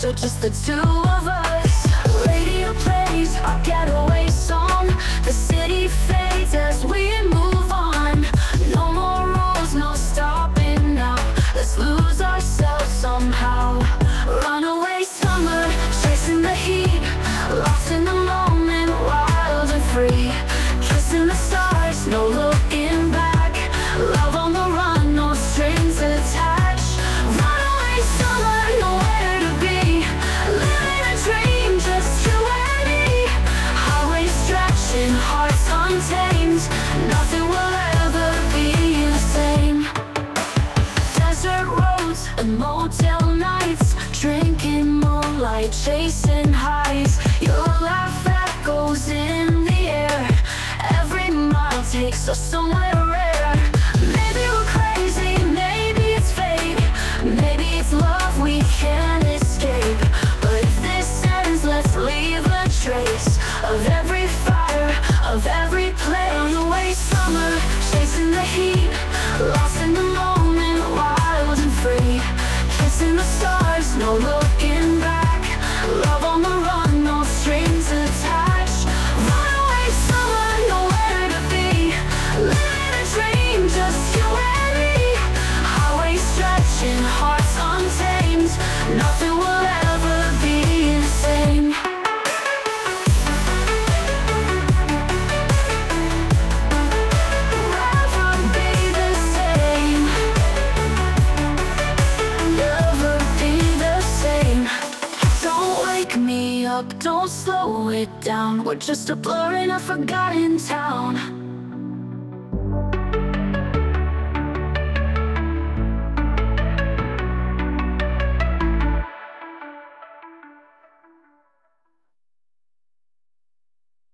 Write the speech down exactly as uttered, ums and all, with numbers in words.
so just the two of us. Radio plays our getaway song. The city fades as we move on. No more rules, no stopping now. Let's lose ourselves somehow. Runaway summer, chasing the heat, lost in the moment, wild and free. Kissing the stars, no looking back. Love on the run, no strings attached. Runaway summer, nowhere to be. Living a dream, just you and me. Highway stretching, hearts untamed. Nothing will ever be the same. Desert roads and motel nights, drinking moonlight, chasing highs. Your laugh echoes in the air. Every mile takes us somewhere rare. Maybe we're crazy, maybe it's fate, maybe it's love we can't escape. But if this ends, let's leave a trace of every fire, of every place. Runaway summer, chasing the heat, lost in the moment, wild and free. Kissing the stars, no looking back. Love on the run, no strings attached. Runaway summer, nowhere to be. Living a dream, just you and me. Highway stretching, hearts untamed. Nothing will ever be the same. Never be the same. Never be the same. Don't wake me up, don't slow it down. We're just a blur in a forgotten town.